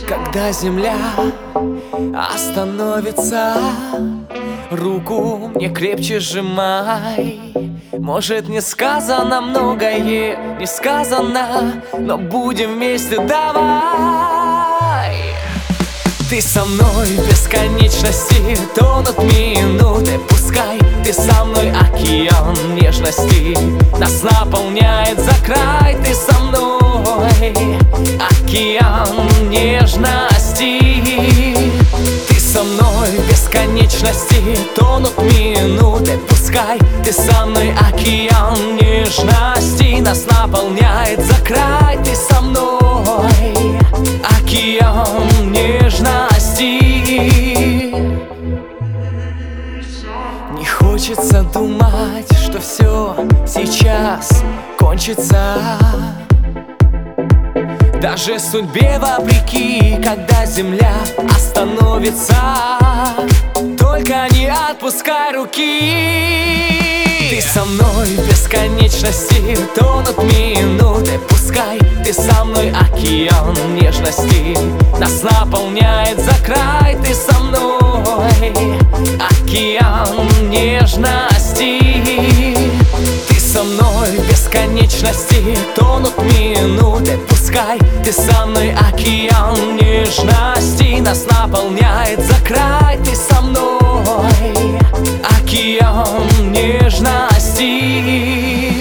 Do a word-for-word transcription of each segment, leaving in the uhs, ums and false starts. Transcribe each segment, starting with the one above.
когда земля остановится, руку мне крепче сжимай. Может, не сказано многое, не сказано, но будем вместе, давай. Ты со мной в бесконечности, тонут минуты, пускай ты со мной, океан нежности нас наполняет за край. Ты со мной, океан нежности. Ты со мной в бесконечности, тонут минуты, пускай ты со мной, океан нежности нас наполняет за край. Ты со мной, океан нежности. Не хочется думать, что все сейчас кончится, даже судьбе вопреки, когда земля остановится. Только не отпускай руки. Ты со мной в бесконечности, тонут минуты, пускай ты со мной, океан нежности нас наполняет за край. Ты со мной, океан нежности. Ты со мной в бесконечности, тонут минуты, пускай ты со мной, океан нежности нас наполняет за край. Ты со мной, океан нежности.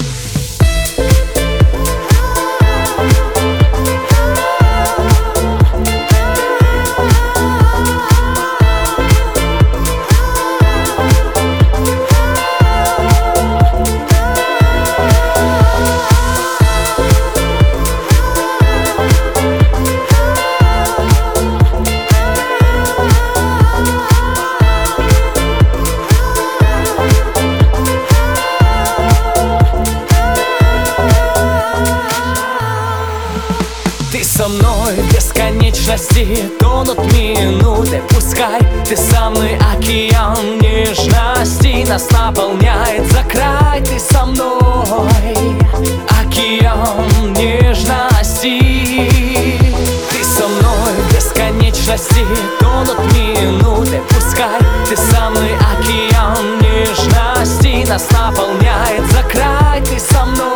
Ты со мной в бесконечности, тонут минуты, пускай ты со мной, океан нежности нас наполняет за край. Ты со мной, океан нежности. Ты со мной в бесконечности, тонут минуты, пускай ты со мной, океан нежности нас наполняет за край. Ты со мной.